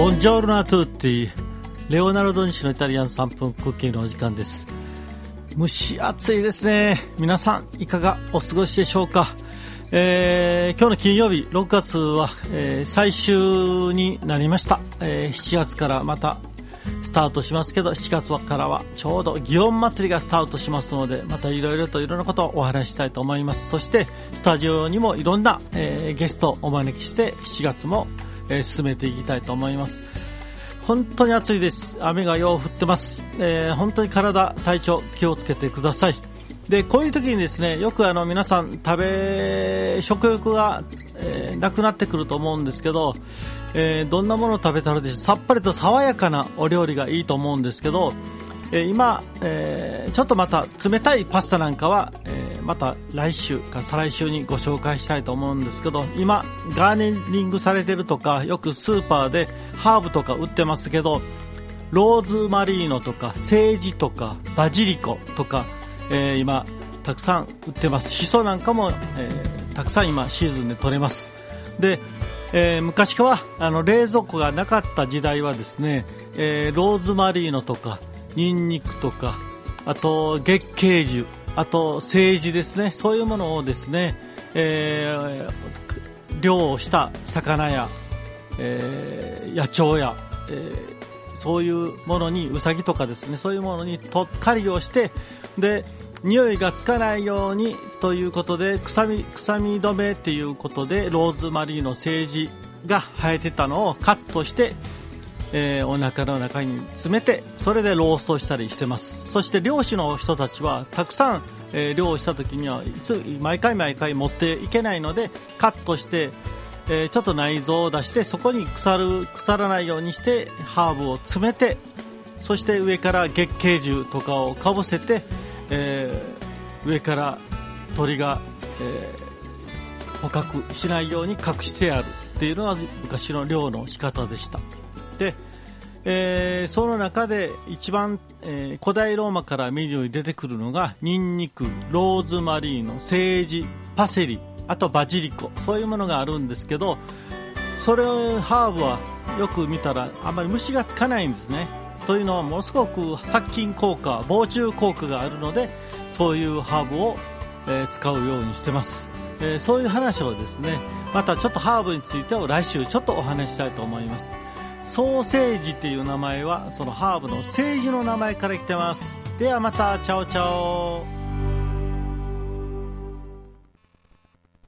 ボンジョルナトゥーティレオナルド西のイタリアン3分クッキングのお時間です。蒸し暑いですね。皆さんいかがお過ごしでしょうか。今日の金曜日6月は、最終になりました。7月からまたスタートしますけど、7月からはちょうど祇園祭りがスタートしますので、またいろいろなことをお話ししたいと思います。そしてスタジオにもいろんな、ゲストをお招きして7月も、進めていきたいと思います。本当に暑いです。雨がよう降ってます。本当に体調気をつけてください。でこういう時にですね、よく皆さん食欲が、なくなってくると思うんですけど、どんなものを食べたらでしょう。さっぱりと爽やかなお料理がいいと思うんですけど、今、ちょっとまた冷たいパスタなんかは、また来週か再来週にご紹介したいと思うんですけど、今ガーネリングされてるとか、よくスーパーでハーブとか売ってますけど、ローズマリーノとかセージとかバジリコとか、今たくさん売ってます。シソなんかも、たくさん今シーズンで取れます。で、昔は冷蔵庫がなかった時代はですね、ローズマリーノとかニンニクとか、あと月桂樹、あとセージですね、そういうものをですね、漁をした魚や、野鳥や、そういうものに、ウサギとかですね、そういうものに狩りをして、で匂いがつかないようにということで、臭み止めということでローズマリーノ、セージが生えてたのをカットして、お腹の中に詰めて、それでローストしたりしてます。そして漁師の人たちはたくさん、漁をした時には毎回持っていけないので、カットして、ちょっと内臓を出して、そこに腐らないようにしてハーブを詰めて、そして上から月桂樹とかをかぶせて、上から鳥が、捕獲しないように隠してあるっていうのが昔の漁の仕方でした。で、その中で一番、古代ローマからメニューに出てくるのがニンニク、ローズマリーノ、セージ、パセリ、あとバジリコ、そういうものがあるんですけど、それハーブはよく見たらあんまり虫がつかないんですね。というのはものすごく殺菌効果、防虫効果があるので、そういうハーブを、使うようにしてます。そういう話をですね、またちょっとハーブについてを来週ちょっとお話ししたいと思います。ソーセージっていう名前はそのハーブのセージの名前から来てます。ではまた、チャオチャオ。